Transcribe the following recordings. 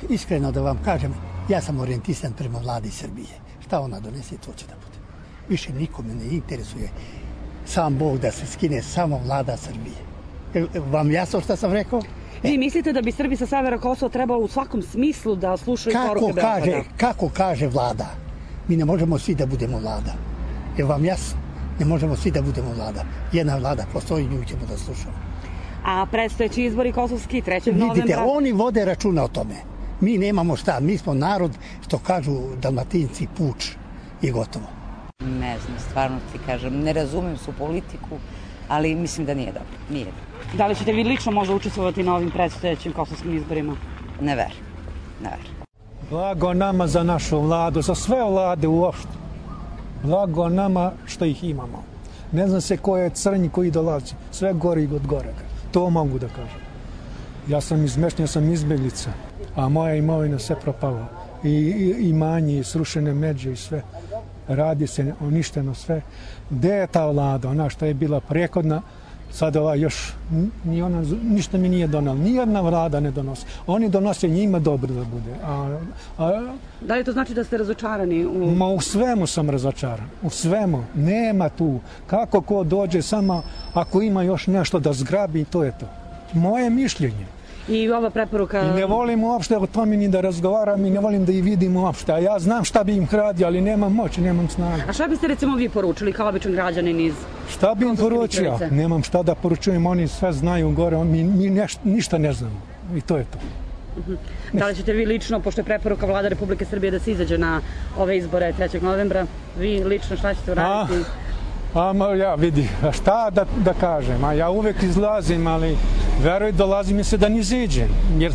iskreno da vam kažem, ja sam orijentisan prema vladi Srbije. Šta ona donese, to će da bude. Više nikome ne interesuje sam Bog da se skine, samo vlada Srbije. Vam jasno šta sam rekao? Vi mislite da bi Srbi sa severa Kosova trebalo u svakom smislu da slušaju poruke Beograda? Kako kaže vlada? Mi ne možemo svi da budemo vlada. Je vam jasno? Ne možemo svi da budemo vlada. Jedna vlada postoji, nju ćemo da slušamo. A predstojeći izbori kosovski 3. novembra? Vidite, oni vode računa o tome. Mi nemamo šta, mi smo narod, što kažu Dalmatinci, puč i gotovo. Ne znam, stvarno ti kažem, ne razumem su politiku, ali mislim da nije dobro. Nije dobro. Da li ćete vi lično možda učestvovati na ovim predstojećim kosovskim izborima? Ne verujem, ne verujem. Blago nama za našu vladu, za sve vlade uopšte. Blago nama što ih imamo. Ne znam se ko je crnji koji dolazi, sve gori od gorega. To mogu da kažem. Ja sam izmešten, ja sam izbjeglica, a moja imovina sve propala. I manji, i srušene međe i sve. Radi se uništeno sve. Gde je ta vlada, ona što je bila prehodna, sad ova još, ni ona, ništa mi nije donala. Nijedna vlada ne donosi. Oni donose njima dobro da bude. Da li to znači da ste razočarani? U svemu sam razočaran. U svemu. Nema tu. Kako ko dođe samo ako ima još nešto da zgrabi, to je to. Moje mišljenje. I ova preporuka... I ne volim uopšte o tome ni da razgovaram i ne volim da ih vidim uopšte. A ja znam šta bi im radio, ali nemam moći, nemam snaga. A šta biste recimo vi poručili kao običan građanin iz... Šta bi im poručio? Nemam šta da poručujem, oni sve znaju gore, mi ništa ne znamo. I to je to. Da li ćete vi lično, pošto je preporuka Vlada Republike Srbije da se izađe na ove izbore 3. novembra, vi lično šta ćete uraditi? Ja vidi, šta da kažem, ja uvek izlazim, ali veruj, dolazi mi se da ne izađem, jer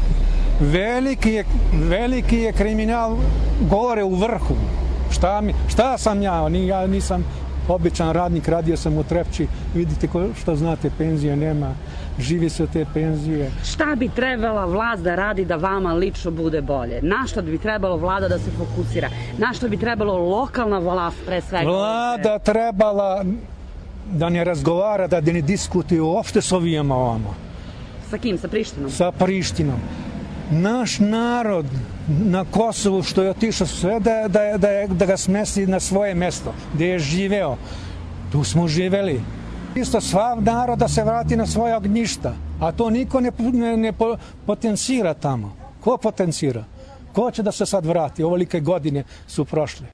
veliki je kriminal gore u vrhu. Šta sam ja nisam običan radnik, radio sam u Trepči, vidite što znate, penzije nema, živi se od te penzije. Šta bi trebala vlast da radi da vama lično bude bolje? Na što bi trebalo vlada da se fokusira? Na što bi trebalo lokalna vlast pre svega? Vlada trebala da ne razgovara, da ne diskutuje uopšte s ovijama ovamo. Sa kim? Sa Prištinom? Sa Prištinom. Naš narod na Kosovu što je otišao sve da ga smesti na svoje mesto, gde je živeo. Tu smo živeli. Isto sva narod da se vrati na svoje ognjišta, a to niko ne potencira tamo. Ko potencira? Ko će da se sad vrati? Ovolike godine su prošle.